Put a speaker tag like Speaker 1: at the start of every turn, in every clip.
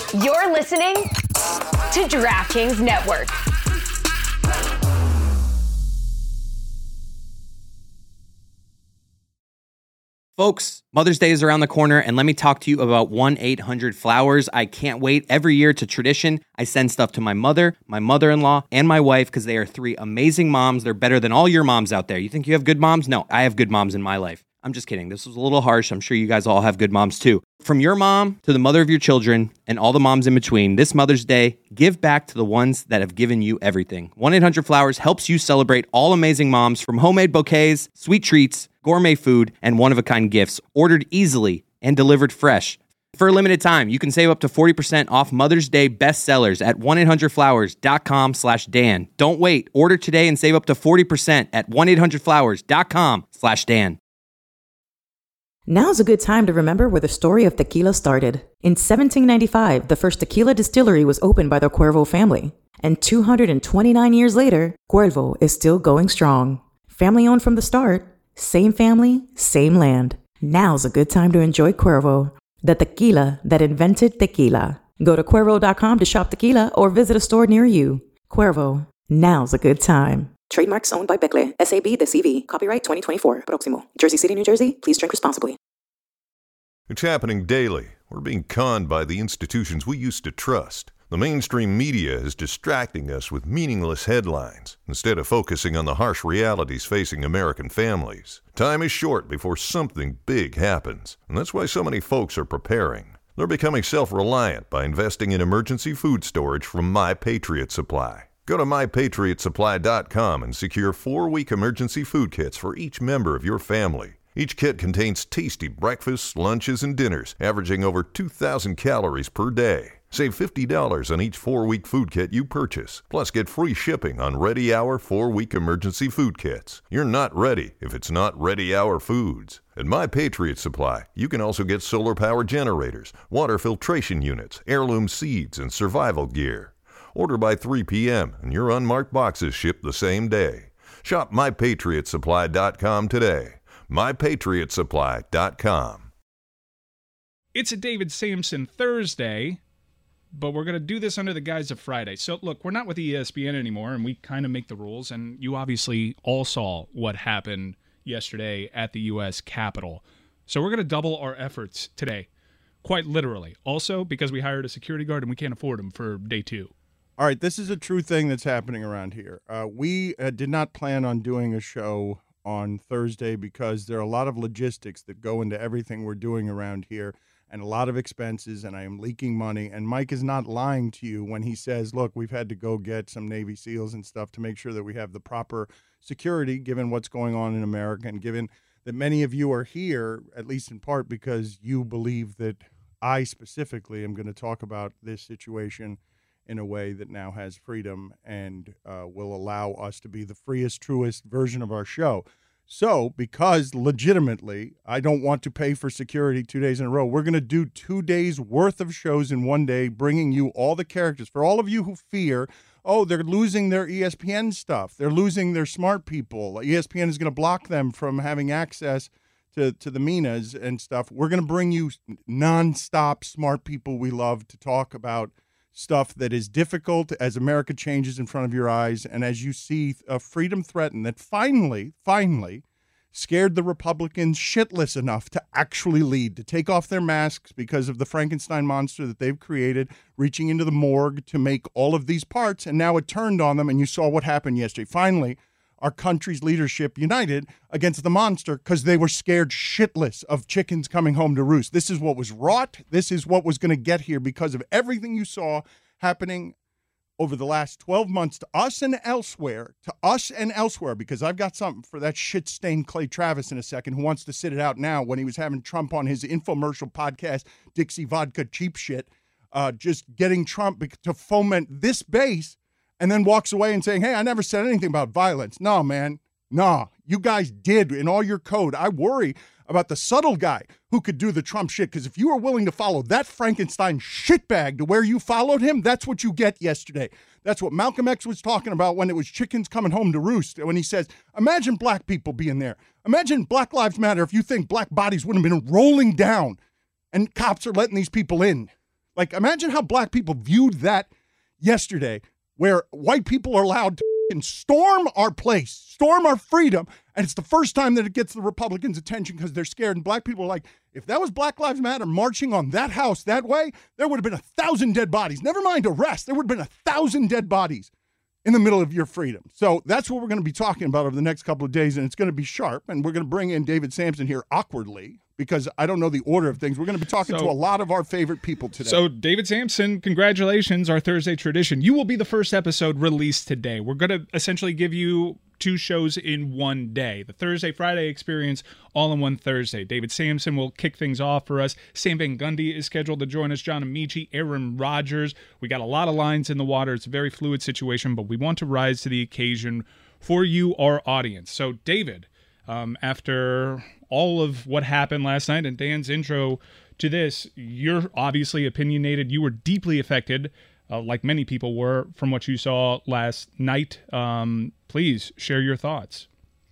Speaker 1: You're listening to DraftKings Network.
Speaker 2: Folks, Mother's Day is around the corner, and let me talk to you about 1-800-Flowers. I can't wait. Every year, it's a tradition. I send stuff to my mother, my mother-in-law, and my wife because they are three amazing moms. They're better than all your moms out there. You think you have good moms? No, I have good moms in my life. I'm just kidding. This was a little harsh. I'm sure you guys all have good moms too. From your mom to the mother of your children and all the moms in between, this Mother's Day, give back to the ones that have given you everything. 1-800-Flowers helps you celebrate all amazing moms, from homemade bouquets, sweet treats, gourmet food, and one-of-a-kind gifts, ordered easily and delivered fresh. For a limited time, you can save up to 40% off Mother's Day bestsellers at 1-800-Flowers.com/Dan. Don't wait. Order today and save up to 40% at 1-800-Flowers.com/Dan.
Speaker 3: Now's a good time to remember where the story of tequila started. In 1795, the first tequila distillery was opened by the Cuervo family. And 229 years later, Cuervo is still going strong. Family owned from the start, same family, same land. Now's a good time to enjoy Cuervo, the tequila that invented tequila. Go to Cuervo.com to shop tequila or visit a store near you. Cuervo, now's a good time. Trademarks owned by Becle, SAB the CV. Copyright 2024. Proximo. Jersey City, New Jersey. Please drink responsibly.
Speaker 4: It's happening daily. We're being conned by the institutions we used to trust. The mainstream media is distracting us with meaningless headlines instead of focusing on the harsh realities facing American families. Time is short before something big happens, and that's why so many folks are preparing. They're becoming self-reliant by investing in emergency food storage from My Patriot Supply. Go to MyPatriotSupply.com and secure 4-week emergency food kits for each member of your family. Each kit contains tasty breakfasts, lunches, and dinners, averaging over 2,000 calories per day. Save $50 on each 4-week food kit you purchase. Plus, get free shipping on Ready Hour 4-week emergency food kits. You're not ready if it's not Ready Hour foods. At My Patriot Supply, you can also get solar power generators, water filtration units, heirloom seeds, and survival gear. Order by 3 p.m. and your unmarked boxes ship the same day. Shop MyPatriotSupply.com today. MyPatriotSupply.com.
Speaker 5: It's a David Samson Thursday, but we're going to do this under the guise of Friday. So, look, we're not with ESPN anymore, and we kind of make the rules, and you obviously all saw what happened yesterday at the U.S. Capitol. So we're going to double our efforts today, quite literally. Also, because we hired a security guard, and we can't afford him for day 2.
Speaker 6: All right, this is a true thing that's happening around here. We did not plan on doing a show on Thursday because there are a lot of logistics that go into everything we're doing around here and a lot of expenses, and I am leaking money. And Mike is not lying to you when he says, look, we've had to go get some Navy SEALs and stuff to make sure that we have the proper security given what's going on in America and given that many of you are here, at least in part because you believe that I specifically am going to talk about this situation in a way that now has freedom and will allow us to be the freest, truest version of our show. So, because legitimately I don't want to pay for security 2 days in a row, we're going to do 2 days worth of shows in one day, bringing you all the characters. For all of you who fear, oh, they're losing their ESPN stuff, they're losing their smart people, ESPN is going to block them from having access to the Minas and stuff, we're going to bring you nonstop smart people we love to talk about stuff that is difficult as America changes in front of your eyes and as you see a freedom threatened that finally scared the Republicans shitless enough to actually lead, to take off their masks because of the Frankenstein monster that they've created, reaching into the morgue to make all of these parts, and now it turned on them, and you saw what happened yesterday. Finally, our country's leadership united against the monster because they were scared shitless of chickens coming home to roost. This is what was wrought. This is what was going to get here because of everything you saw happening over the last 12 months to us and elsewhere, because I've got something for that shit-stained Clay Travis in a second who wants to sit it out now when he was having Trump on his infomercial podcast, Dixie Vodka Cheap Shit, just getting Trump to foment this base and then walks away and saying, hey, I never said anything about violence. No, man. No, you guys did in all your code. I worry about the subtle guy who could do the Trump shit, because if you were willing to follow that Frankenstein shitbag to where you followed him, that's what you get yesterday. That's what Malcolm X was talking about when it was chickens coming home to roost, when he says, imagine black people being there. Imagine Black Lives Matter if you think black bodies would have been rolling down and cops are letting these people in. Like, imagine how black people viewed that yesterday, where white people are allowed to storm our place, storm our freedom. And it's the first time that it gets the Republicans' attention because they're scared. And black people are like, if that was Black Lives Matter marching on that house that way, there would have been 1,000 dead bodies. Never mind arrests. There would have been 1,000 dead bodies in the middle of your freedom. So that's what we're going to be talking about over the next couple of days. And it's going to be sharp. And we're going to bring in David Samson here awkwardly, because I don't know the order of things. We're going to be talking to a lot of our favorite people today.
Speaker 5: So, David Samson, congratulations, our Thursday tradition. You will be the first episode released today. We're going to essentially give you 2 shows in one day. The Thursday-Friday experience all in one Thursday. David Samson will kick things off for us. Sam Van Gundy is scheduled to join us. John Amici, Aaron Rodgers. We got a lot of lines in the water. It's a very fluid situation, but we want to rise to the occasion for you, our audience. So, David, after all of what happened last night and Dan's intro to this, you're obviously opinionated. You were deeply affected, like many people were, from what you saw last night. Please share your thoughts.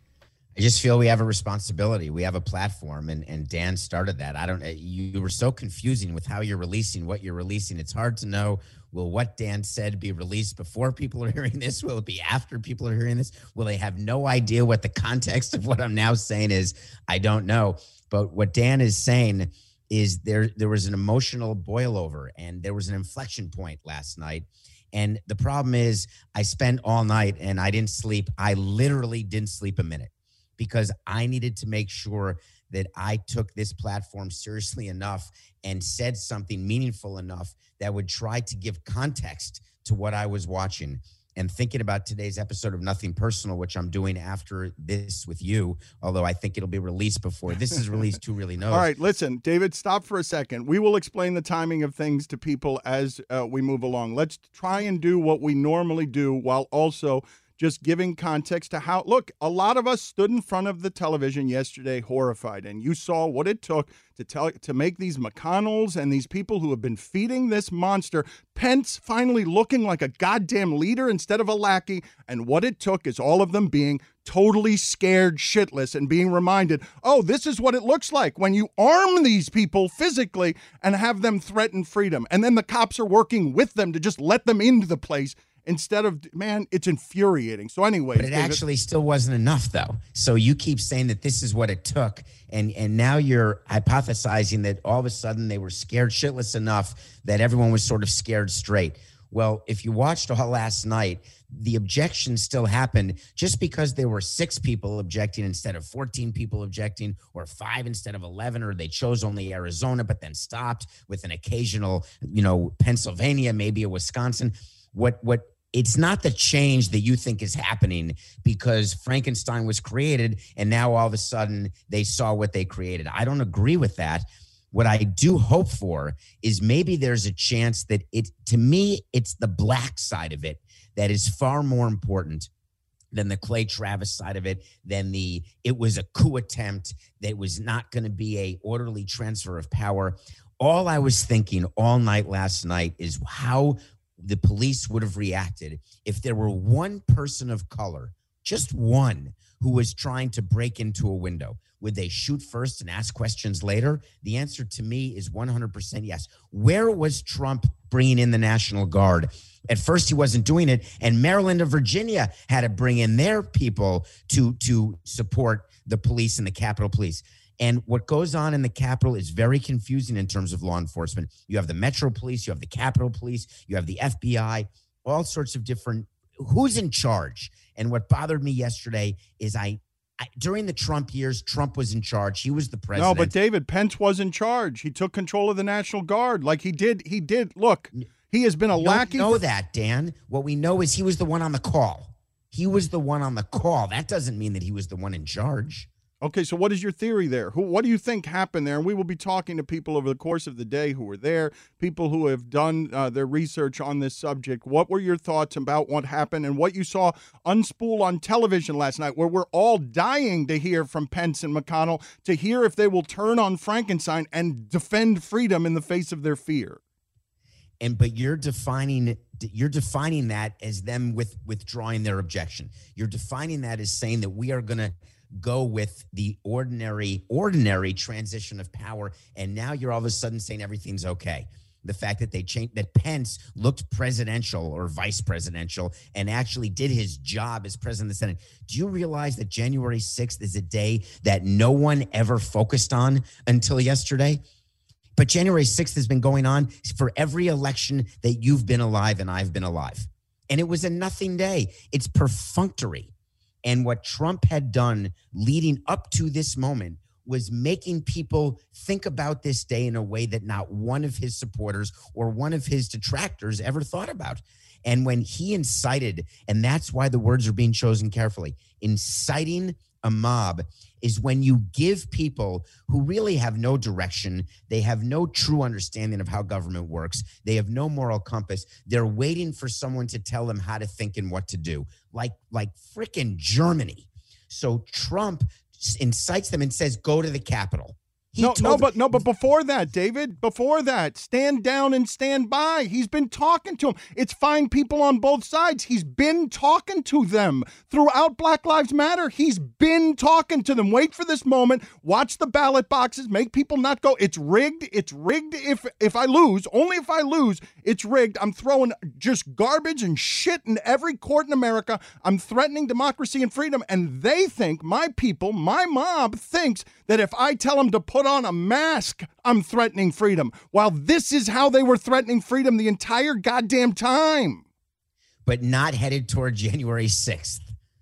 Speaker 7: I just feel we have a responsibility. We have a platform, and Dan started that. You were so confusing with how you're releasing what you're releasing. It's hard to know, will what Dan said be released before people are hearing this? Will it be after people are hearing this? Will they have no idea what the context of what I'm now saying is? I don't know. But what Dan is saying is there was an emotional boil over, and there was an inflection point last night. And the problem is I spent all night and I didn't sleep. I literally didn't sleep a minute, because I needed to make sure that I took this platform seriously enough and said something meaningful enough that would try to give context to what I was watching. And thinking about today's episode of Nothing Personal, which I'm doing after this with you, although I think it'll be released before this is released, who really knows?
Speaker 6: All right, listen, David, stop for a second. We will explain the timing of things to people as we move along. Let's try and do what we normally do while also just giving context to how, look, a lot of us stood in front of the television yesterday horrified, and you saw what it took to make these McConnells and these people who have been feeding this monster, Pence finally looking like a goddamn leader instead of a lackey, and what it took is all of them being totally scared shitless and being reminded, oh, this is what it looks like when you arm these people physically and have them threaten freedom, and then the cops are working with them to just let them into the place. Instead of, man, it's infuriating. So anyway.
Speaker 7: But it actually still wasn't enough, though. So you keep saying that this is what it took, and now you're hypothesizing that all of a sudden they were scared shitless enough that everyone was sort of scared straight. Well, if you watched all last night, the objection still happened just because there were 6 people objecting instead of 14 people objecting, or 5 instead of 11, or they chose only Arizona but then stopped with an occasional, Pennsylvania, maybe a Wisconsin. What it's not the change that you think is happening because Frankenstein was created and now all of a sudden they saw what they created. I don't agree with that. What I do hope for is maybe there's a chance that to me, it's the black side of it that is far more important than the Clay Travis side of it, than it was a coup attempt, that was not going to be a orderly transfer of power. All I was thinking all night last night is how the police would have reacted if there were one person of color, just one, who was trying to break into a window. Would they shoot first and ask questions later? The answer to me is 100% yes. Where was Trump bringing in the National Guard? At first, he wasn't doing it, and Maryland and Virginia had to bring in their people to support the police and the Capitol Police. And what goes on in the Capitol is very confusing in terms of law enforcement. You have the Metro Police, you have the Capitol Police, you have the FBI, all sorts of different, who's in charge? And what bothered me yesterday is during the Trump years, Trump was in charge. He was the president.
Speaker 6: No, but David, Pence was in charge. He took control of the National Guard like he did. Look, he has been a lackey.
Speaker 7: We know that, Dan. What we know is he was the one on the call. He was the one on the call. That doesn't mean that he was the one in charge.
Speaker 6: Okay, so what is your theory there? What do you think happened there? And we will be talking to people over the course of the day who were there, people who have done their research on this subject. What were your thoughts about what happened and what you saw unspool on television last night, where we're all dying to hear from Pence and McConnell, to hear if they will turn on Frankenstein and defend freedom in the face of their fear?
Speaker 7: But you're defining that as them withdrawing their objection. You're defining that as saying that we are going to go with the ordinary transition of power, and now you're all of a sudden saying everything's okay. The fact that they changed, that Pence looked presidential or vice presidential and actually did his job as president of the Senate. Do you realize that January 6th is a day that no one ever focused on until yesterday? But January 6th has been going on for every election that you've been alive and I've been alive. And it was a nothing day. It's perfunctory. And what Trump had done leading up to this moment was making people think about this day in a way that not one of his supporters or one of his detractors ever thought about. And when he incited, and that's why the words are being chosen carefully, inciting a mob is when you give people who really have no direction, they have no true understanding of how government works, they have no moral compass, they're waiting for someone to tell them how to think and what to do, like frickin' Germany. So Trump incites them and says, go to the Capitol.
Speaker 6: But before that, David, stand down and stand by. He's been talking to them. It's fine people on both sides. He's been talking to them throughout Black Lives Matter. He's been talking to them. Wait for this moment. Watch the ballot boxes. Make people not go. It's rigged. It's rigged if I lose. Only if I lose, it's rigged. I'm throwing just garbage and shit in every court in America. I'm threatening democracy and freedom. And they think, my people, my mob thinks that if I tell them to put on a mask, I'm threatening freedom. While this is how they were threatening freedom the entire goddamn time.
Speaker 7: But not headed toward January 6th.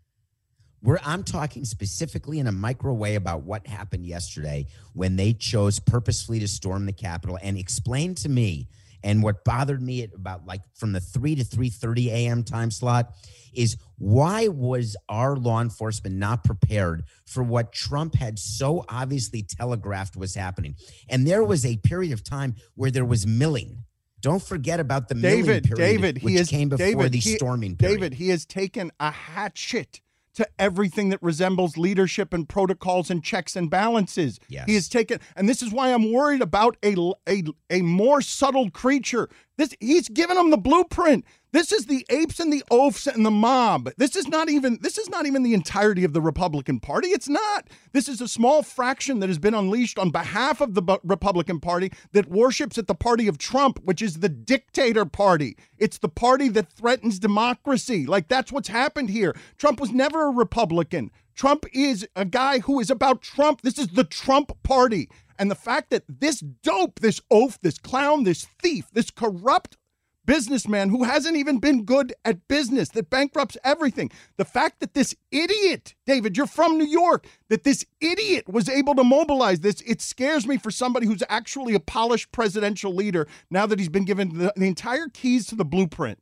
Speaker 7: I'm talking specifically in a micro way about what happened yesterday when they chose purposefully to storm the Capitol. And explain to me, and what bothered me at about like from the 3 to 3:30 a.m. time slot is why was our law enforcement not prepared for what Trump had so obviously telegraphed was happening? And there was a period of time where there was milling. Don't forget about the milling period, which came before the storming period.
Speaker 6: David, he has taken a hatchet to everything that resembles leadership and protocols and checks and balances.
Speaker 7: Yes.
Speaker 6: He has taken, and this is why I'm worried about a more subtle creature. He's given them the blueprint. This is the apes and the oafs and the mob. This is not even the entirety of the Republican Party. It's not. This is a small fraction that has been unleashed on behalf of the Republican Party that worships at the party of Trump, which is the dictator party. It's the party that threatens democracy. Like, that's what's happened here. Trump was never a Republican. Trump is a guy who is about Trump. This is the Trump party. And the fact that this dope, this oaf, this clown, this thief, this corrupt businessman who hasn't even been good at business, that bankrupts everything. The fact that this idiot, David, you're from New York, that this idiot was able to mobilize this, it scares me for somebody who's actually a polished presidential leader now that he's been given the entire keys to the blueprint.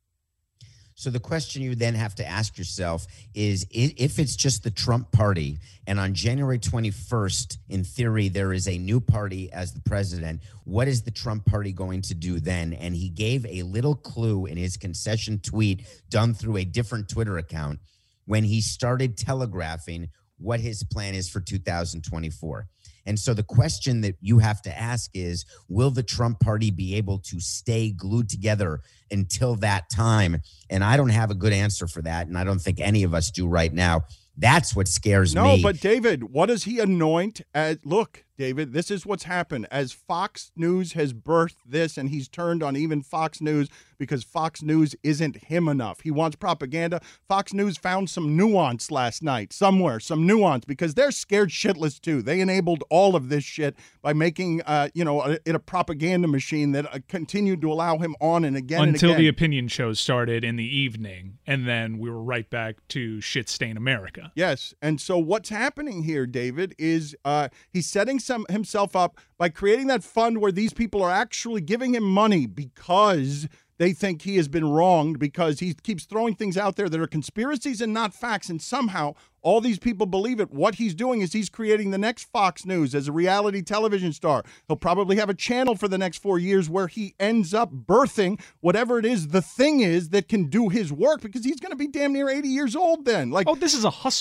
Speaker 7: So the question you then have to ask yourself is, if it's just the Trump party and on January 21st, in theory, there is a new party as the president, what is the Trump party going to do then? And he gave a little clue in his concession tweet done through a different Twitter account when he started telegraphing what his plan is for 2024. And so the question that you have to ask is, will the Trump party be able to stay glued together until that time? And I don't have a good answer for that. And I don't think any of us do right now. That's what scares me.
Speaker 6: No, but David, what does he anoint as? Look, David, this is what's happened. As Fox News has birthed this, and he's turned on even Fox News because Fox News isn't him enough. He wants propaganda. Fox News found some nuance last night, somewhere, some nuance, because they're scared shitless too. They enabled all of this shit by making, it a propaganda machine that continued to allow him on and again and again.
Speaker 5: Until the opinion shows started in the evening, and then we were right back to shit stain America.
Speaker 6: Yes, and so what's happening here, David, is he's setting himself up by creating that fund where these people are actually giving him money because they think he has been wronged, because he keeps throwing things out there that are conspiracies and not facts, and somehow all these people believe it. What he's doing is he's creating the next Fox News as a reality television star. He'll probably have a channel for the next 4 years where he ends up birthing whatever it is the thing is that can do his work, because he's going to be damn near 80 years old then.
Speaker 5: Oh, this is a hustle.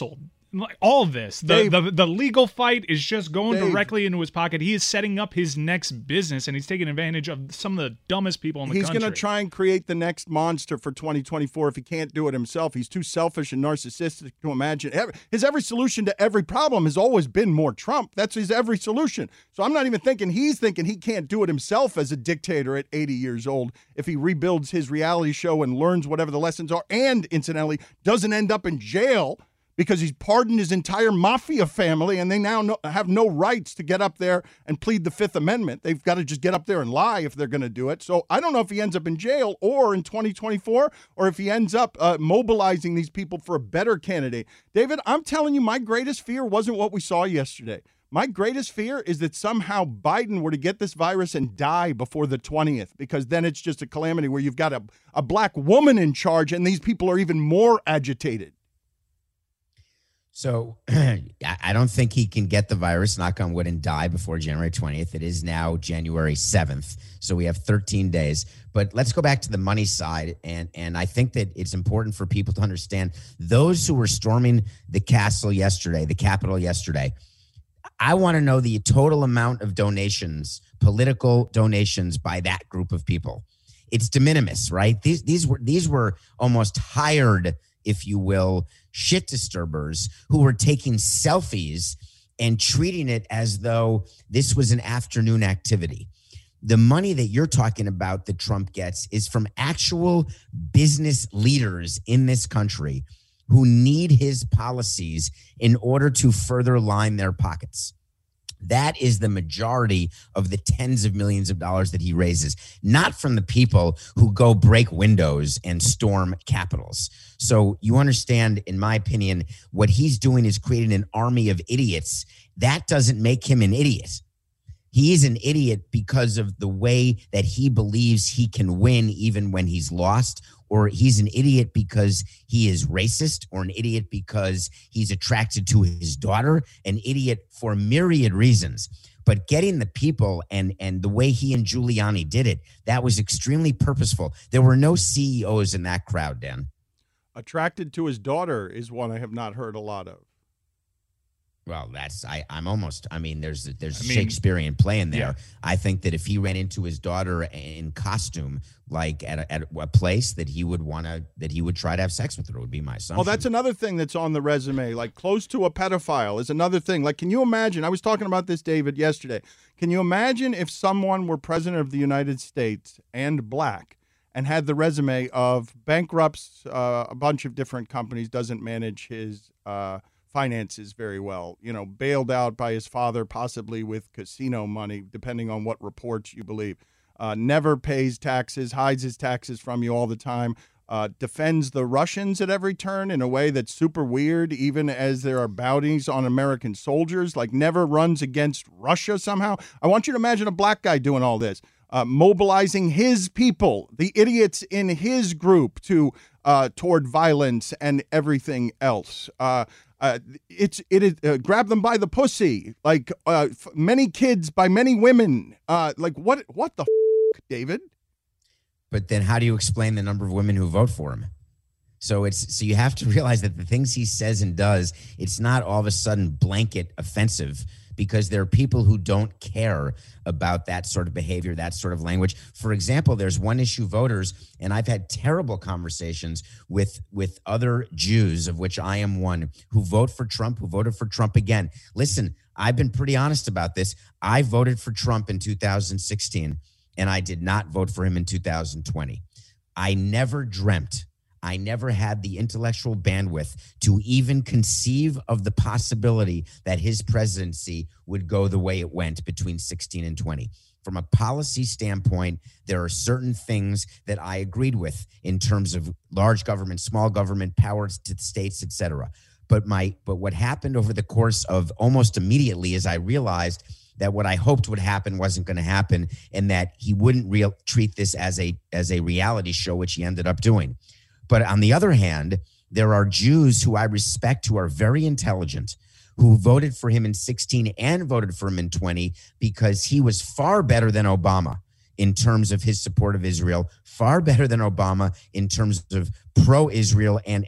Speaker 5: Like, all of this,
Speaker 6: Dave,
Speaker 5: the legal fight is just going
Speaker 6: Dave,
Speaker 5: directly into his pocket. He is setting up his next business, and he's taking advantage of some of the dumbest people in the country.
Speaker 6: He's going to try and create the next monster for 2024 if he can't do it himself. He's too selfish and narcissistic to imagine. His every solution to every problem has always been more Trump. That's his every solution. So I'm not even thinking he's thinking he can't do it himself as a dictator at 80 years old if he rebuilds his reality show and learns whatever the lessons are and, incidentally, doesn't end up in jail because he's pardoned his entire mafia family and they now have no rights to get up there and plead the Fifth Amendment. They've got to just get up there and lie if they're going to do it. So I don't know if he ends up in jail or in 2024 or if he ends up mobilizing these people for a better candidate. David, I'm telling you, my greatest fear wasn't what we saw yesterday. My greatest fear is that somehow Biden were to get this virus and die before the 20th, because then it's just a calamity where you've got a black woman in charge and these people are even more agitated.
Speaker 7: So I don't think he can get the virus, knock on wood, and die before January 20th. It is now January 7th. So we have 13 days. But let's go back to the money side. And I think that it's important for people to understand those who were storming the Capitol yesterday. I want to know the total amount of donations, political donations by that group of people. It's de minimis, right? These were almost hired, if you will, shit disturbers who were taking selfies and treating it as though this was an afternoon activity. The money that you're talking about that Trump gets is from actual business leaders in this country who need his policies in order to further line their pockets. That is the majority of the tens of millions of dollars that he raises, not from the people who go break windows and storm capitals. So you understand, in my opinion, what he's doing is creating an army of idiots. That doesn't make him an idiot. He is an idiot because of the way that he believes he can win even when he's lost, or he's an idiot because he is racist, or an idiot because he's attracted to his daughter, an idiot for myriad reasons. But getting the people and the way he and Giuliani did it, that was extremely purposeful. There were no CEOs in that crowd, Dan.
Speaker 6: Attracted to his daughter is one I have not heard a lot of.
Speaker 7: Well, there's a Shakespearean play in there. Yeah. I think that if he ran into his daughter in costume, like at a place, that he would try to have sex with her, would be my assumption.
Speaker 6: Well, that's another thing that's on the resume. Like, close to a pedophile is another thing. Like, can you imagine? I was talking about this, David, yesterday. Can you imagine if someone were president of the United States and black and had the resume of bankrupts a bunch of different companies, doesn't manage his finances very well, bailed out by his father, possibly with casino money, depending on what reports you believe, never pays taxes, hides his taxes from you all the time, defends the Russians at every turn in a way that's super weird, even as there are bounties on American soldiers, like never runs against Russia somehow. I want you to imagine a black guy doing all this, mobilizing his people, the idiots in his group, toward violence and everything else. It is grab them by the pussy, like many kids by many women. Like what the David?
Speaker 7: But then how do you explain the number of women who vote for him? So you have to realize that the things he says and does, it's not all of a sudden blanket offensive, because there are people who don't care about that sort of behavior, that sort of language. For example, there's one issue voters, and I've had terrible conversations with other Jews, of which I am one, who vote for Trump, who voted for Trump again. Listen, I've been pretty honest about this. I voted for Trump in 2016, and I did not vote for him in 2020. I never had the intellectual bandwidth to even conceive of the possibility that his presidency would go the way it went between 16 and 20. From a policy standpoint, there are certain things that I agreed with in terms of large government, small government, powers to the states, et cetera. But what happened over the course of almost immediately is I realized that what I hoped would happen wasn't going to happen, and that he wouldn't treat this as a reality show, which he ended up doing. But on the other hand, there are Jews who I respect, who are very intelligent, who voted for him in 16 and voted for him in 20 because he was far better than Obama in terms of his support of Israel, far better than Obama in terms of pro-Israel and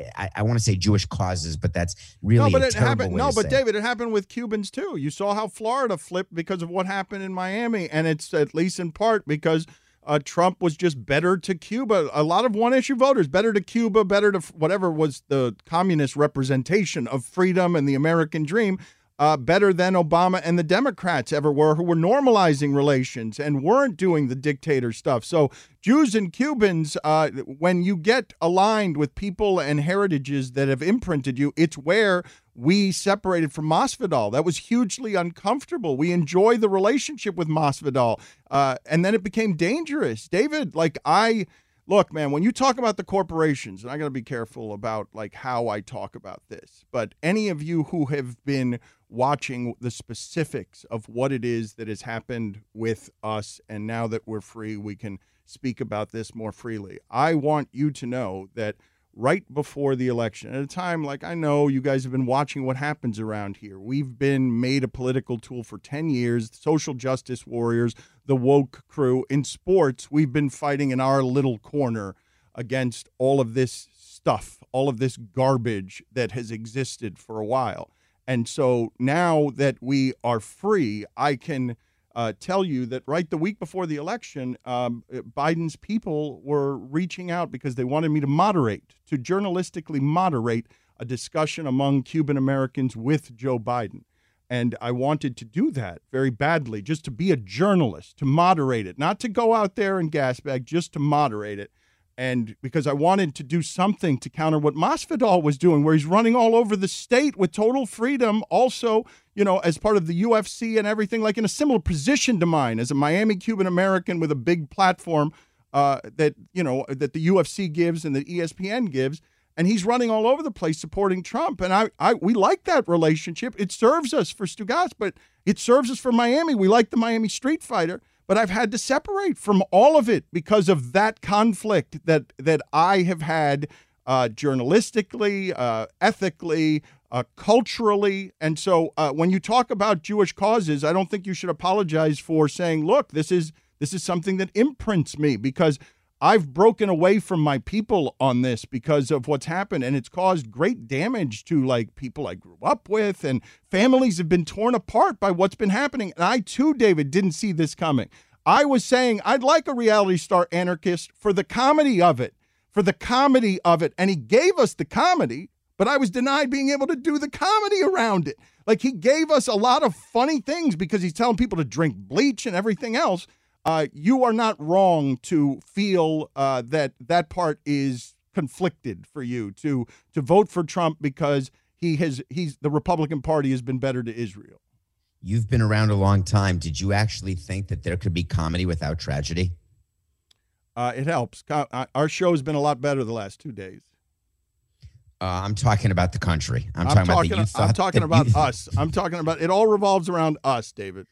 Speaker 7: I want to say Jewish causes, but that's really a terrible way to say.
Speaker 6: David, it happened with Cubans too. You saw how Florida flipped because of what happened in Miami, and it's at least in part because Trump was just better to Cuba. A lot of one-issue voters, better to Cuba, better to whatever was the communist representation of freedom and the American dream, better than Obama and the Democrats ever were, who were normalizing relations and weren't doing the dictator stuff. So Jews and Cubans, when you get aligned with people and heritages that have imprinted you, it's where we separated from Masvidal. That was hugely uncomfortable. We enjoy the relationship with Masvidal, and then it became dangerous. David, look, man, when you talk about the corporations, and I got to be careful about how I talk about this, but any of you who have been watching the specifics of what it is that has happened with us, and now that we're free, we can speak about this more freely. I want you to know that right before the election, at a time I know you guys have been watching what happens around here. We've been made a political tool for 10 years, social justice warriors, the woke crew. In sports, we've been fighting in our little corner against all of this stuff, all of this garbage that has existed for a while. And so now that we are free, I can tell you that right the week before the election, Biden's people were reaching out because they wanted me to journalistically moderate a discussion among Cuban Americans with Joe Biden. And I wanted to do that very badly, just to be a journalist, to moderate it, not to go out there and gasbag, just to moderate it. And because I wanted to do something to counter what Masvidal was doing, where he's running all over the state with total freedom, also, as part of the UFC and everything, in a similar position to mine as a Miami Cuban American with a big platform that the UFC gives and that ESPN gives. And he's running all over the place supporting Trump. And we like that relationship. It serves us for Stugotz, but it serves us for Miami. We like the Miami Street Fighter. But I've had to separate from all of it because of that conflict that I have had journalistically, ethically, culturally. And so when you talk about Jewish causes, I don't think you should apologize for saying, look, this is something that imprints me, because I've broken away from my people on this because of what's happened, and it's caused great damage to people I grew up with, and families have been torn apart by what's been happening. And I too, David, didn't see this coming. I was saying I'd like a reality star anarchist for the comedy of it, and he gave us the comedy, but I was denied being able to do the comedy around it. He gave us a lot of funny things because he's telling people to drink bleach and everything else. You are not wrong to feel that part is conflicted for you to vote for Trump because the Republican Party has been better to Israel.
Speaker 7: You've been around a long time. Did you actually think that there could be comedy without tragedy?
Speaker 6: It helps. Our show has been a lot better the last 2 days.
Speaker 7: I'm talking about the country. I'm
Speaker 6: talking about us. I'm talking about it all revolves around us, David.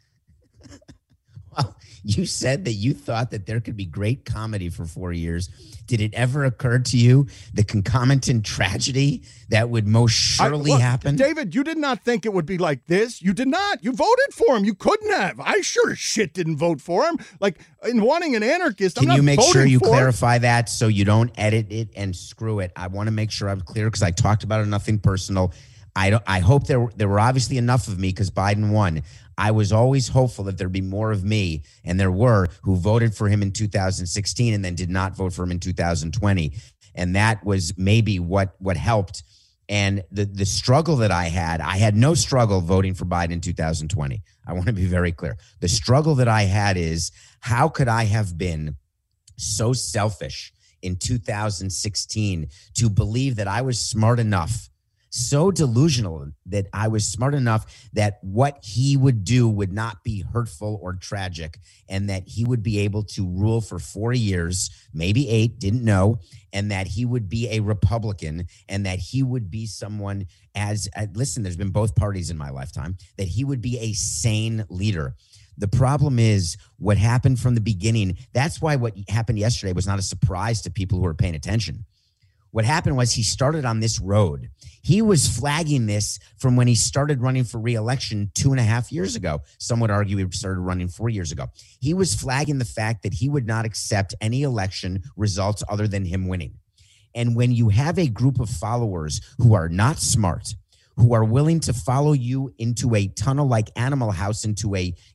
Speaker 7: Well, you said that you thought that there could be great comedy for 4 years. Did it ever occur to you the concomitant tragedy that would most surely happen?
Speaker 6: David, you did not think it would be like this. You did not. You voted for him. You couldn't have. I sure as shit didn't vote for him. In wanting an anarchist,
Speaker 7: Can you make sure you clarify that so you don't edit it and screw it? I want to make sure I'm clear because I talked about it, nothing personal. I hope there were obviously enough of me because Biden won. I was always hopeful that there'd be more of me, and there were, who voted for him in 2016 and then did not vote for him in 2020. And that was maybe what helped. And the struggle that I had no struggle voting for Biden in 2020. I want to be very clear. The struggle that I had is, how could I have been so selfish in 2016 to believe that I was smart enough, so delusional that I was smart enough that what he would do would not be hurtful or tragic, and that he would be able to rule for 4 years, maybe 8, didn't know, and that he would be a Republican, and that he would be someone listen, there's been both parties in my lifetime, that he would be a sane leader. The problem is what happened from the beginning. That's why what happened yesterday was not a surprise to people who are paying attention. What happened was he started on this road. He was flagging this from when he started running for re-election 2.5 years ago. Some would argue he started running 4 years ago. He was flagging the fact that he would not accept any election results other than him winning. And when you have a group of followers who are not smart, who are willing to follow you into a tunnel like Animal House, into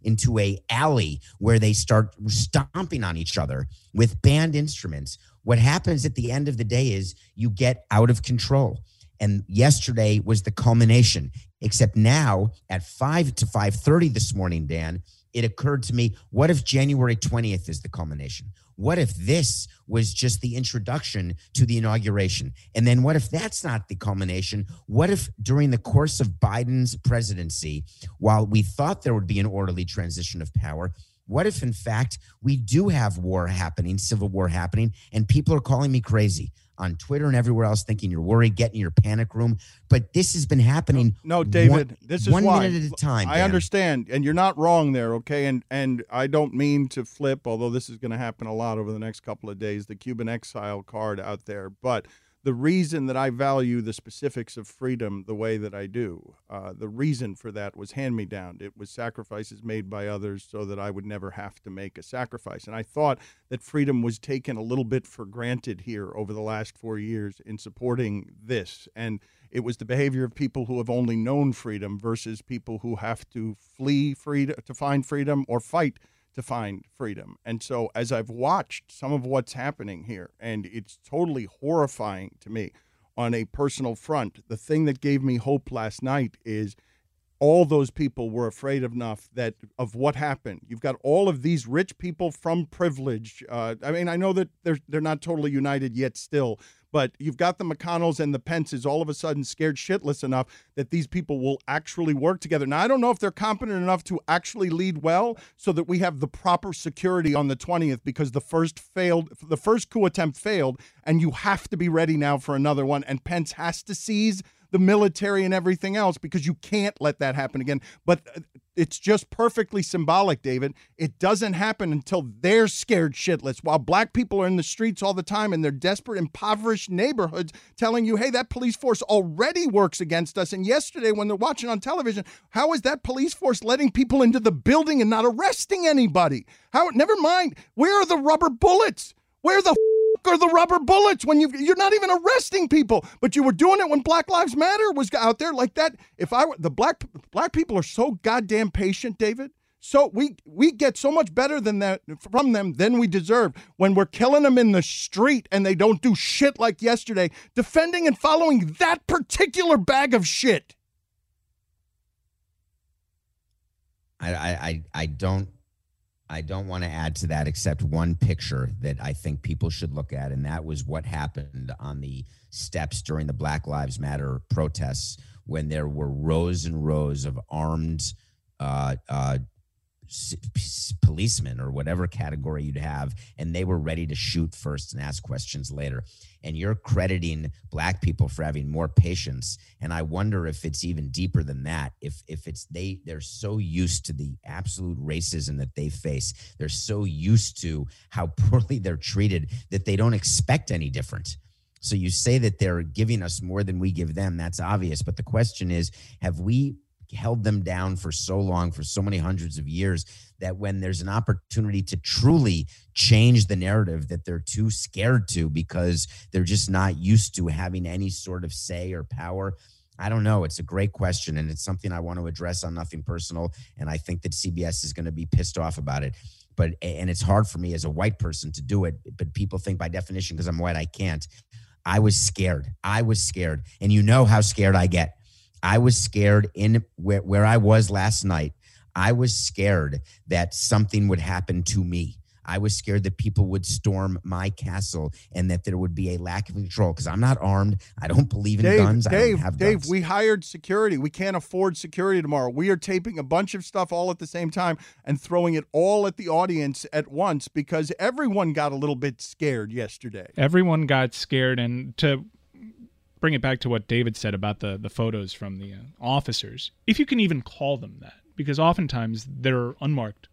Speaker 7: a alley where they start stomping on each other with banned instruments, what happens at the end of the day is you get out of control. And yesterday was the culmination, except now at 5 to 5:30 this morning, Dan, it occurred to me, what if January 20th is the culmination? What if this was just the introduction to the inauguration? And then what if that's not the culmination? What if during the course of Biden's presidency, while we thought there would be an orderly transition of power, what if, in fact, we do have war happening, civil war happening, and people are calling me crazy on Twitter and everywhere else, thinking you're worried, get in your panic room. But this has been happening.
Speaker 6: No, David, this is
Speaker 7: one
Speaker 6: why.
Speaker 7: minute at a time.
Speaker 6: I understand, and you're not wrong there, okay? And I don't mean to flip, although this is going to happen a lot over the next couple of days, the Cuban exile card out there. But the reason that I value the specifics of freedom the way that I do, the reason for that was hand-me-down. It was sacrifices made by others so that I would never have to make a sacrifice. And I thought that freedom was taken a little bit for granted here over the last 4 years in supporting this. And it was the behavior of people who have only known freedom versus people who have to flee freedom to find freedom or fight to find freedom. And so as I've watched some of what's happening here, and it's totally horrifying to me on a personal front, the thing that gave me hope last night is all those people were afraid enough that of what happened. You've got all of these rich people from privilege. I mean, I know that they're not totally united yet still, but you've got the McConnells and the Pences all of a sudden scared shitless enough that these people will actually work together. Now, I don't know if they're competent enough to actually lead well so that we have the proper security on the 20th, because the first coup attempt failed, and you have to be ready now for another one. And Pence has to seize the military and everything else, because you can't let that happen again. But it's just perfectly symbolic, David. It doesn't happen until they're scared shitless, while black people are in the streets all the time in their desperate, impoverished neighborhoods telling you, hey, that police force already works against us. And yesterday when they're watching on television, how is that police force letting people into the building and not arresting anybody? Never mind, where are the rubber bullets? Where the are the rubber bullets when you're not even arresting people? But you were doing it when Black Lives Matter was out there like that. If I were the black people are so goddamn patient, David. So we get so much better than that from them than we deserve when we're killing them in the street and they don't do shit like yesterday, defending and following that particular bag of shit.
Speaker 7: I don't want to add to that except one picture that I think people should look at, and that was what happened on the steps during the Black Lives Matter protests when there were rows and rows of armed policemen or whatever category you'd have, and they were ready to shoot first and ask questions later. And you're crediting black people for having more patience. And I wonder if it's even deeper than that. If it's they're so used to the absolute racism that they face. They're so used to how poorly they're treated that they don't expect any different. So you say that they're giving us more than we give them. That's obvious. But the question is, have we held them down for so long, for so many hundreds of years, that when there's an opportunity to truly change the narrative, that they're too scared to, because they're just not used to having any sort of say or power? I don't know. It's a great question, and it's something I want to address on Nothing Personal, and I think that CBS is going to be pissed off about it. And it's hard for me as a white person to do it, but people think by definition because I'm white I can't. I was scared. And you know how scared I get. I was scared in where I was last night. I was scared that something would happen to me. I was scared that people would storm my castle and that there would be a lack of control, because I'm not armed. I don't believe in guns. I don't have guns.
Speaker 6: Dave, we hired security. We can't afford security tomorrow. We are taping a bunch of stuff all at the same time and throwing it all at the audience at once because everyone got a little bit scared yesterday.
Speaker 5: Everyone got scared, and to bring it back to what David said about the photos from the officers, if you can even call them that, because oftentimes they're unmarked,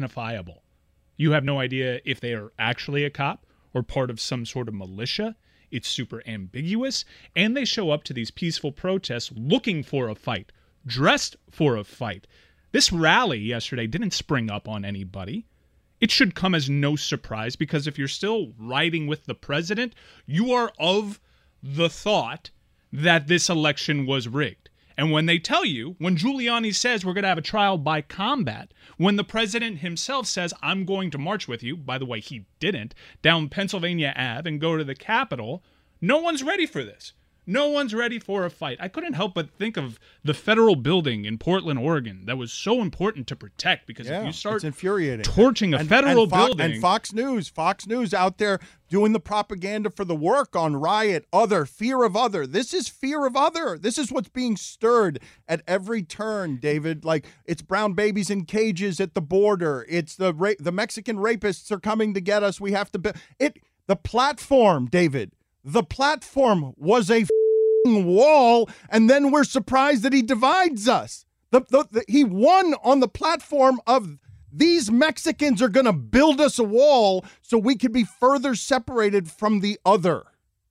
Speaker 5: unidentifiable. You have no idea if they are actually a cop or part of some sort of militia. It's super ambiguous, and they show up to these peaceful protests looking for a fight, dressed for a fight. This rally yesterday didn't spring up on anybody. It should come as no surprise, because if you're still riding with the president, you are of the thought that this election was rigged. And when they tell you, when Giuliani says we're going to have a trial by combat, when the president himself says, I'm going to march with you, by the way, he didn't, down Pennsylvania Ave and go to the Capitol, no one's ready for this. No one's ready for a fight. I couldn't help but think of the federal building in Portland, Oregon, that was so important to protect, because if you start
Speaker 6: it's infuriating.
Speaker 5: torching a federal building.
Speaker 6: And Fox News out there doing the propaganda for the work on riot, other, fear of other. This is fear of other. This is what's being stirred at every turn, David. Like, it's brown babies in cages at the border. It's the Mexican rapists are coming to get us. We have to the platform, David. The platform was a wall, and then we're surprised that he divides us. He won on the platform of these Mexicans are going to build us a wall so we can be further separated from the other.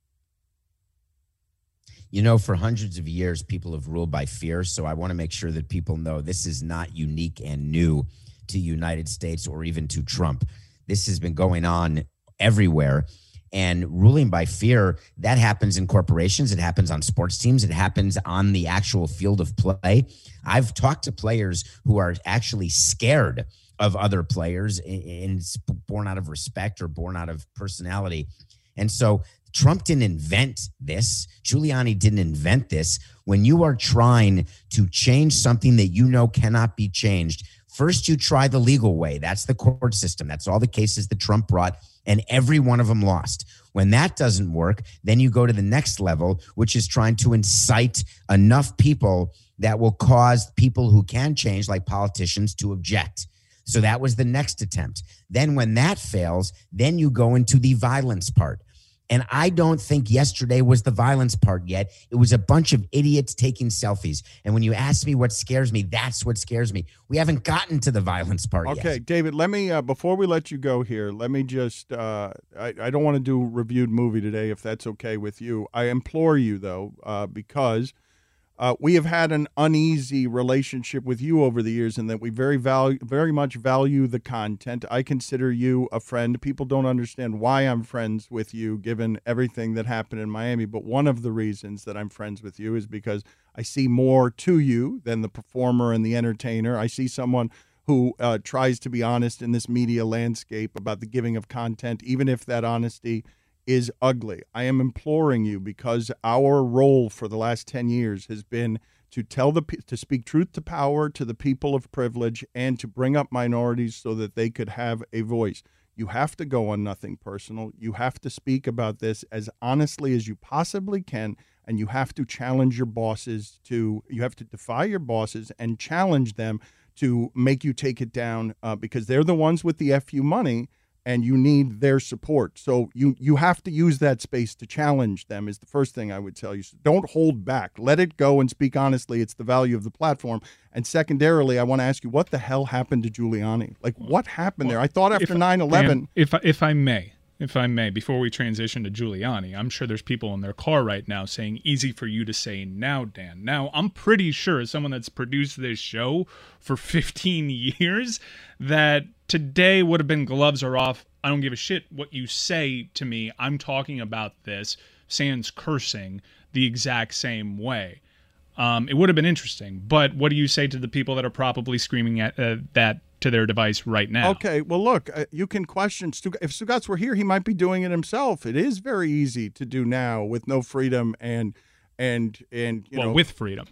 Speaker 7: You know, for hundreds of years, people have ruled by fear, so I want to make sure that people know this is not unique and new to the United States or even to Trump. This has been going on everywhere. And ruling by fear, that happens in corporations. It happens on sports teams. It happens on the actual field of play. I've talked to players who are actually scared of other players, and it's born out of respect or born out of personality. And so Trump didn't invent this. Giuliani didn't invent this. When you are trying to change something that you know cannot be changed, first you try the legal way. That's the court system. That's all the cases that Trump brought, and every one of them lost. When that doesn't work, then you go to the next level, which is trying to incite enough people that will cause people who can change, like politicians, to object. So that was the next attempt. Then when that fails, then you go into the violence part. And I don't think yesterday was the violence part yet. It was a bunch of idiots taking selfies. And when you ask me what scares me, that's what scares me. We haven't gotten to the violence part yet.
Speaker 6: Okay, David, let me, before we let you go here, let me just, I don't want to do reviewed movie today, if that's okay with you. I implore you, though, because we have had an uneasy relationship with you over the years, and that we very much value the content. I consider you a friend. People don't understand why I'm friends with you, given everything that happened in Miami. But one of the reasons that I'm friends with you is because I see more to you than the performer and the entertainer. I see someone who tries to be honest in this media landscape about the giving of content, even if that honesty is ugly. I am imploring you, because our role for the last 10 years has been to to speak truth to power to the people of privilege, and to bring up minorities so that they could have a voice. You have to go on Nothing Personal. You have to speak about this as honestly as you possibly can, and you have to challenge your bosses you have to defy your bosses and challenge them to make you take it down, because they're the ones with the FU money, and you need their support. So you have to use that space to challenge them, is the first thing I would tell you. So don't hold back. Let it go and speak honestly. It's the value of the platform. And secondarily, I want to ask you, what the hell happened to Giuliani? Like, what happened there? I thought after 9/11...
Speaker 5: If I may, before we transition to Giuliani, I'm sure there's people in their car right now saying, easy for you to say now, Dan. Now, I'm pretty sure, as someone that's produced this show for 15 years, that today would have been gloves are off. I don't give a shit what you say to me. I'm talking about this, sans cursing, the exact same way. It would have been interesting. But what do you say to the people that are probably screaming at that to their device right now?
Speaker 6: Okay, well, look, you can question if Stugatz were here, he might be doing it himself. It is very easy to do now with no freedom and you know,
Speaker 5: with freedom,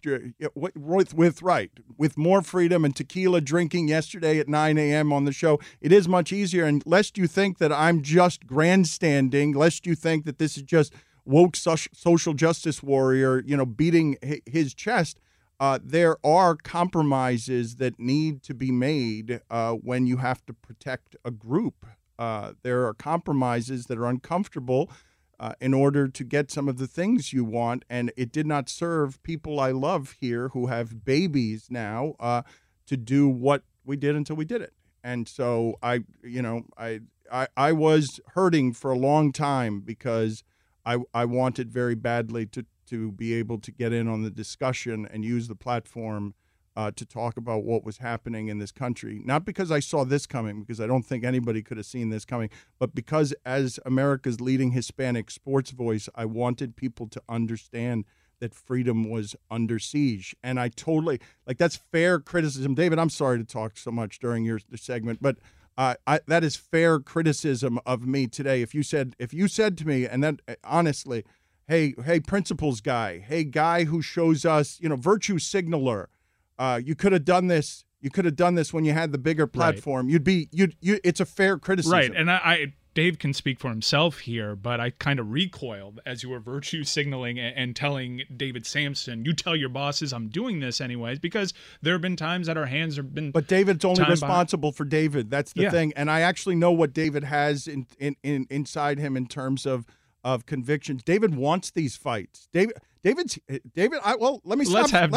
Speaker 6: with more freedom and tequila drinking yesterday at 9 a.m. on the show. It is much easier. And lest you think that I'm just grandstanding, lest you think that this is just woke social justice warrior, you know, beating his chest. There are compromises that need to be made when you have to protect a group. There are compromises that are uncomfortable in order to get some of the things you want. And it did not serve people I love here who have babies now to do what we did until we did it. And so I was hurting for a long time because I wanted very badly to be able to get in on the discussion and use the platform to talk about what was happening in this country. Not because I saw this coming, because I don't think anybody could have seen this coming, but because as America's leading Hispanic sports voice, I wanted people to understand that freedom was under siege. And I totally, that's fair criticism. David, I'm sorry to talk so much during your segment, but that is fair criticism of me today. If you said to me, and then honestly, hey, principles guy, hey, guy who shows us, virtue signaler, you could have done this. You could have done this when you had the bigger platform. Right. It's a fair criticism.
Speaker 5: Right. And Dave can speak for himself here, but I kind of recoiled as you were virtue signaling and telling David Samson, you tell your bosses I'm doing this anyways, because there have been times that our hands have been.
Speaker 6: But David's only responsible for David. That's the thing. And I actually know what David has inside him in terms of convictions. David wants these fights. David. Let me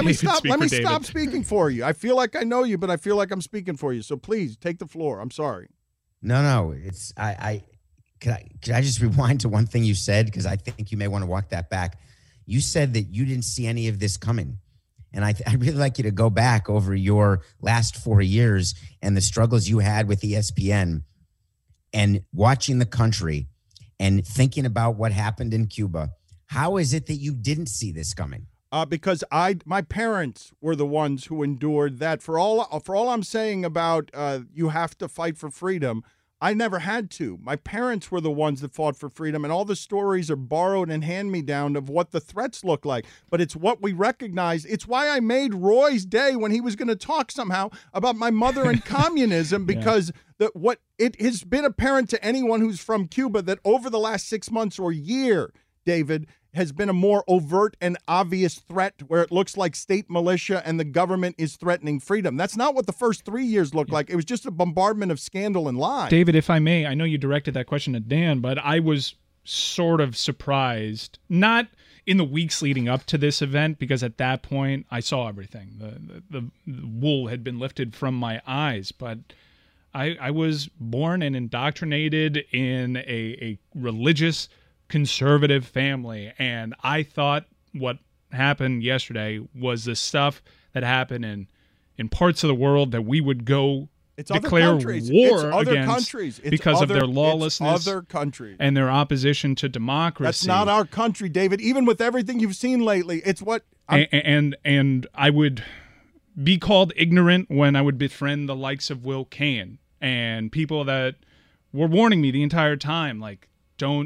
Speaker 6: stop speaking for you. I feel like I know you, but I feel like I'm speaking for you. So please take the floor. I'm sorry.
Speaker 7: No. It's could I just rewind to one thing you said, because I think you may want to walk that back. You said that you didn't see any of this coming, and I'd really like you to go back over your last 4 years and the struggles you had with ESPN, and watching the country, and thinking about what happened in Cuba. How is it that you didn't see this coming?
Speaker 6: Because my parents were the ones who endured that. For all I'm saying about you have to fight for freedom, I never had to. My parents were the ones that fought for freedom, and all the stories are borrowed and hand-me-down of what the threats look like. But it's what we recognize. It's why I made Roy's day when he was going to talk somehow about my mother and communism, because what it has been apparent to anyone who's from Cuba that over the last 6 months or year, David, has been a more overt and obvious threat where it looks like state militia and the government is threatening freedom. That's not what the first 3 years looked like. It was just a bombardment of scandal and lies.
Speaker 5: David, if I may, I know you directed that question to Dan, but I was sort of surprised, not in the weeks leading up to this event, because at that point I saw everything. The wool had been lifted from my eyes, but I was born and indoctrinated in a religious conservative family, and I thought what happened yesterday was the stuff that happened in parts of the world that we would go declare war against because of their lawlessness,
Speaker 6: other countries,
Speaker 5: and their opposition to democracy.
Speaker 6: That's not our country, David. Even with everything you've seen lately, it's what.
Speaker 5: And I would be called ignorant when I would befriend the likes of Will Cain and people that were warning me the entire time, like, don't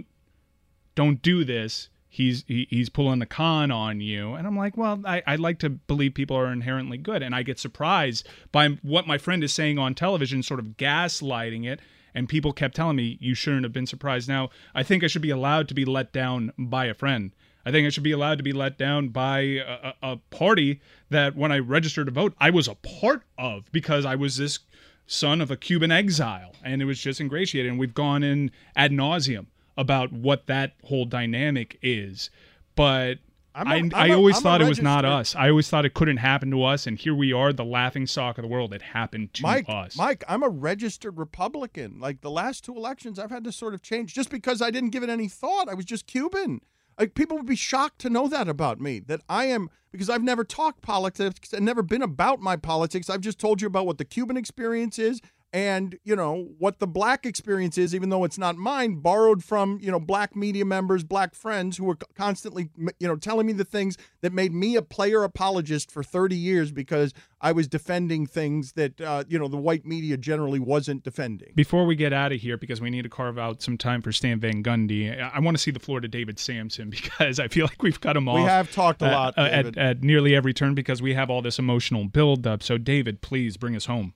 Speaker 5: do this. He's pulling a con on you. And I'm like, well, I like to believe people are inherently good. And I get surprised by what my friend is saying on television, sort of gaslighting it. And people kept telling me, you shouldn't have been surprised. Now, I think I should be allowed to be let down by a friend. I think I should be allowed to be let down by a party that when I registered to vote, I was a part of, because I was this son of a Cuban exile. And it was just ingratiated. And we've gone in ad nauseum about what that whole dynamic is. But I always thought it was not us. I always thought it couldn't happen to us, and here we are, the laughingstock of the world. It happened to us.
Speaker 6: Mike, I'm a registered Republican. Like, the last two elections, I've had to sort of change just because I didn't give it any thought. I was just Cuban. Like, people would be shocked to know that about me, that I am, because I've never talked politics and never been about my politics. I've just told you about what the Cuban experience is, and, what the black experience is, even though it's not mine, borrowed from, black media members, black friends who were constantly, telling me the things that made me a player apologist for 30 years because I was defending things that, the white media generally wasn't defending.
Speaker 5: Before we get out of here, because we need to carve out some time for Stan Van Gundy, I want to see the floor to David Samson, because I feel like we've cut him off.
Speaker 6: We have talked a lot,
Speaker 5: at nearly every turn, because we have all this emotional buildup. So, David, please bring us home.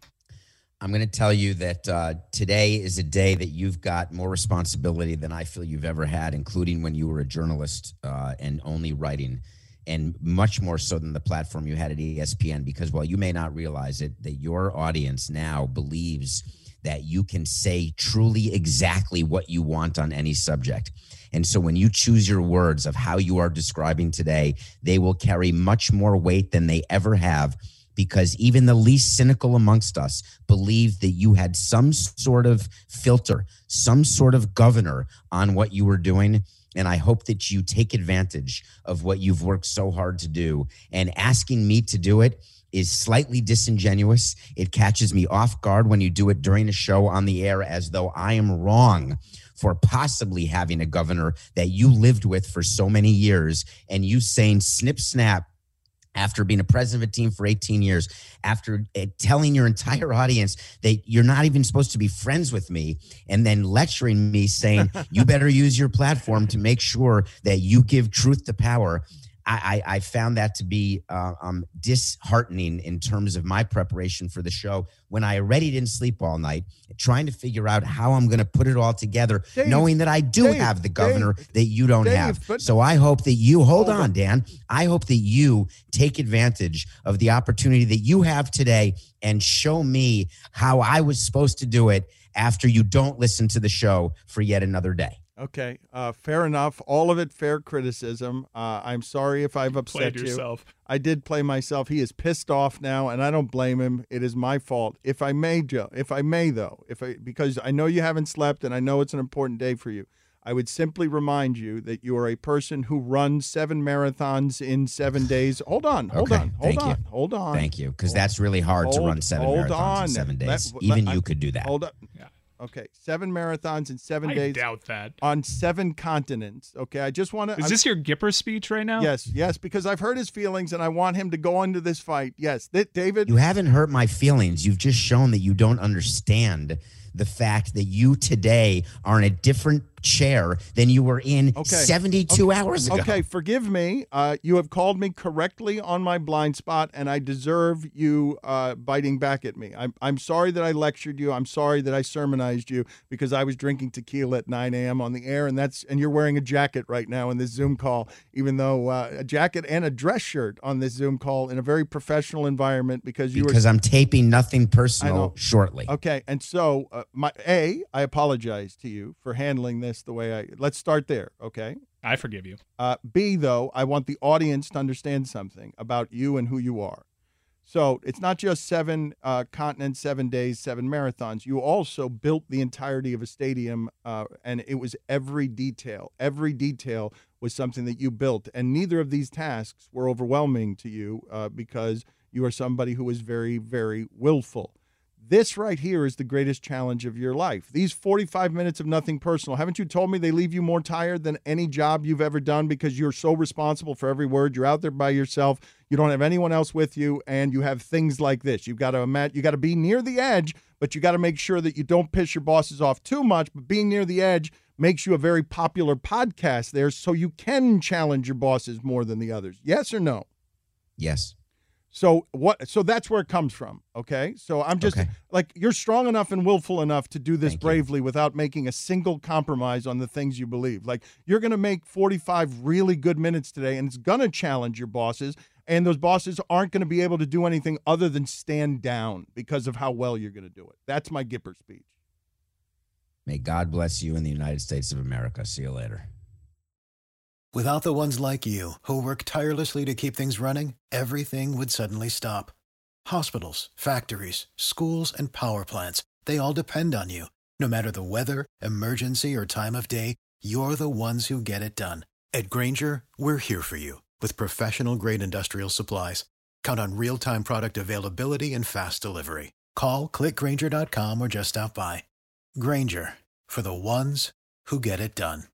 Speaker 7: I'm going to tell you that today is a day that you've got more responsibility than I feel you've ever had, including when you were a journalist and only writing, and much more so than the platform you had at ESPN, because while you may not realize it, that your audience now believes that you can say truly exactly what you want on any subject. And so when you choose your words of how you are describing today, they will carry much more weight than they ever have, because even the least cynical amongst us believed that you had some sort of filter, some sort of governor on what you were doing. And I hope that you take advantage of what you've worked so hard to do. And asking me to do it is slightly disingenuous. It catches me off guard when you do it during a show on the air, as though I am wrong for possibly having a governor that you lived with for so many years, and you saying snip snap after being a president of a team for 18 years, after telling your entire audience that you're not even supposed to be friends with me, and then lecturing me saying, you better use your platform to make sure that you give truth to power. I found that to be disheartening in terms of my preparation for the show, when I already didn't sleep all night trying to figure out how I'm going to put it all together,
Speaker 6: Dave,
Speaker 7: knowing that I do have the governor that you don't have.
Speaker 6: but-
Speaker 7: So I hope that you, hold on, Dan. I hope that you take advantage of the opportunity that you have today and show me how I was supposed to do it after you don't listen to the show for yet another day.
Speaker 6: Okay, fair enough. All of it fair criticism. I'm sorry if I've upset
Speaker 5: Played
Speaker 6: you.
Speaker 5: yourself.
Speaker 6: I did play myself. He is pissed off now, and I don't blame him. It is my fault. If I may, Joe, because I know you haven't slept, and I know it's an important day for you, I would simply remind you that you are a person who runs 7 marathons in 7 days. Hold on. Hold on.
Speaker 7: Thank you, because that's really hard to run 7 marathons in 7 days. Even you could do that.
Speaker 6: Hold on.
Speaker 5: Yeah.
Speaker 6: Okay, 7 marathons in 7
Speaker 5: I
Speaker 6: days.
Speaker 5: doubt that.
Speaker 6: On 7 continents. Okay, I just want to.
Speaker 5: Is this your Gipper speech right now?
Speaker 6: Yes, because I've hurt his feelings and I want him to go into this fight. Yes, David.
Speaker 7: You haven't hurt my feelings. You've just shown that you don't understand the fact that you today are in a different chair than you were in 72 hours ago.
Speaker 6: Okay, forgive me. You have called me correctly on my blind spot, and I deserve you biting back at me. I'm sorry that I lectured you. I'm sorry that I sermonized you because I was drinking tequila at 9 a.m. on the air, and you're wearing a jacket right now in this Zoom call, even though a jacket and a dress shirt on this Zoom call in a very professional environment because
Speaker 7: I'm taping Nothing Personal shortly.
Speaker 6: Okay, and so I apologize to you for handling this the way let's start there, okay?
Speaker 5: I forgive you.
Speaker 6: B, though, I want the audience to understand something about you and who you are. So it's not just 7 continents, 7 days, 7 marathons. You also built the entirety of a stadium, and it was every detail. Every detail was something that you built, and neither of these tasks were overwhelming to you because you are somebody who is very, very willful. This right here is the greatest challenge of your life. These 45 minutes of Nothing Personal, haven't you told me they leave you more tired than any job you've ever done because you're so responsible for every word? You're out there by yourself. You don't have anyone else with you, and you have things like this. You got to be near the edge, but you got to make sure that you don't piss your bosses off too much. But being near the edge makes you a very popular podcast there, so you can challenge your bosses more than the others. Yes or no?
Speaker 7: Yes.
Speaker 6: So that's where it comes from, okay? So I'm just like, you're strong enough and willful enough to do this bravely without making a single compromise on the things you believe. Like, you're going to make 45 really good minutes today, and it's going to challenge your bosses, and those bosses aren't going to be able to do anything other than stand down because of how well you're going to do it. That's my Gipper speech.
Speaker 7: May God bless you in the United States of America. See you later.
Speaker 8: Without the ones like you, who work tirelessly to keep things running, everything would suddenly stop. Hospitals, factories, schools, and power plants, they all depend on you. No matter the weather, emergency, or time of day, you're the ones who get it done. At Grainger, we're here for you with professional-grade industrial supplies. Count on real-time product availability and fast delivery. Call, click Grainger.com, or just stop by. Grainger, for the ones who get it done.